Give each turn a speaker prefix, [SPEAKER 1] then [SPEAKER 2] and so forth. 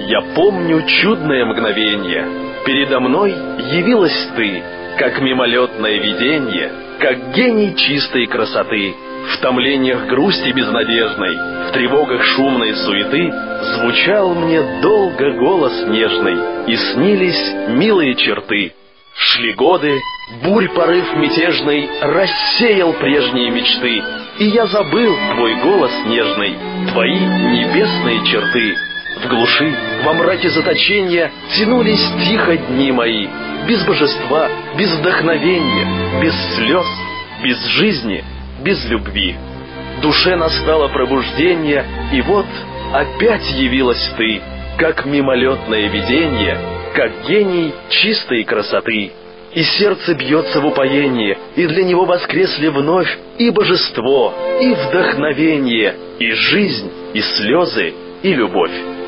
[SPEAKER 1] Я помню чудное мгновенье. Передо мной явилась ты, как мимолетное виденье, как гений чистой красоты. В томлениях грусти безнадежной, в тревогах шумной суеты звучал мне долго голос нежный, и снились милые черты. Шли годы, бурь порыв мятежный рассеял прежние мечты, и я забыл твой голос нежный, твои небесные черты. В глуши, во мраке заточения тянулись тихо дни мои, без божества, без вдохновения, без слез, без жизни, без любви. Душе настало пробуждение, и вот опять явилась ты, как мимолетное видение, как гений чистой красоты. И сердце бьется в упоении, и для него воскресли вновь и божество, и вдохновение, и жизнь, и слезы, и любовь.